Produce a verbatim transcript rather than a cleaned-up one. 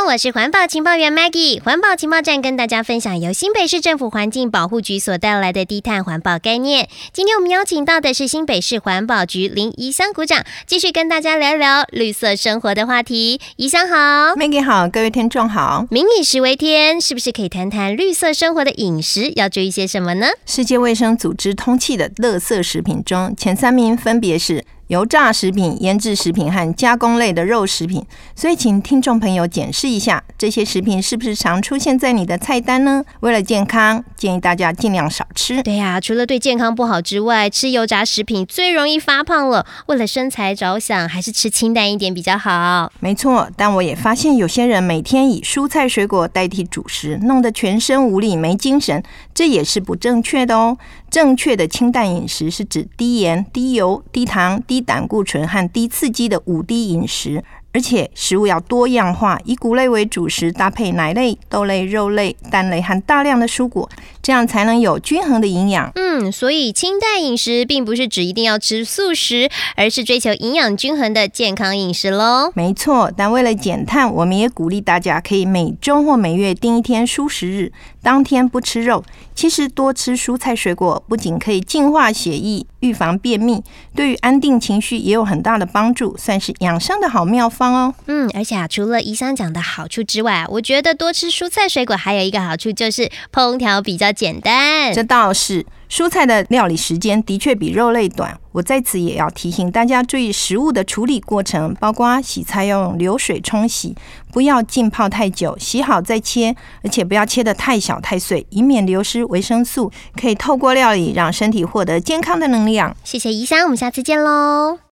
我是环保情报员 Maggie。环保情报站跟大家分享由新北市政府环境保护局所带来的低碳环保概念。今天我们邀请到的是新北市环保局林宜香股长，继续跟大家聊聊绿色生活的话题。宜香好。 Maggie 好，各位听众好。 民以食为天，是不是可以谈谈绿色生活的饮食要注意些什么呢？ 世界卫生组织通缉的垃圾食品中，前三名分别是油炸食品、腌制食品和加工类的肉食品，所以请听众朋友检视一下，这些食品是不是常出现在你的菜单呢？为了健康，建议大家尽量少吃。 对呀、啊，除了对健康不好之外，吃油炸食品最容易发胖了。为了身材着想，还是吃清淡一点比较好。 没错，但我也发现有些人每天以蔬菜水果代替主食，弄得全身无力没精神，这也是不正确的哦。正确的清淡饮食是指低盐、低油、低糖、低胆固醇和低刺激的五低饮食，而且食物要多样化，以谷类为主食，搭配奶类、豆类、肉类、蛋类和大量的蔬果，这样才能有均衡的营养。 嗯，所以清淡饮食并不是指一定要吃素食，而是追求营养均衡的健康饮食咯。 没错，但为了减碳，我们也鼓励大家可以每周或每月定一天蔬食日，当天不吃肉。其实多吃蔬菜水果不仅可以净化血液、预防便秘，对于安定情绪也有很大的帮助，算是养生的好妙方哦。 嗯，而且啊，除了宜香讲的好处之外，我觉得多吃蔬菜水果还有一个好处，就是烹调比较简单。 这倒是，蔬菜的料理时间的确比肉类短。我在此也要提醒大家注意食物的处理过程，包括洗菜要用流水冲洗，不要浸泡太久，洗好再切，而且不要切得太小太碎，以免流失维生素，可以透过料理让身体获得健康的能量。 谢谢宜香，我们下次见喽。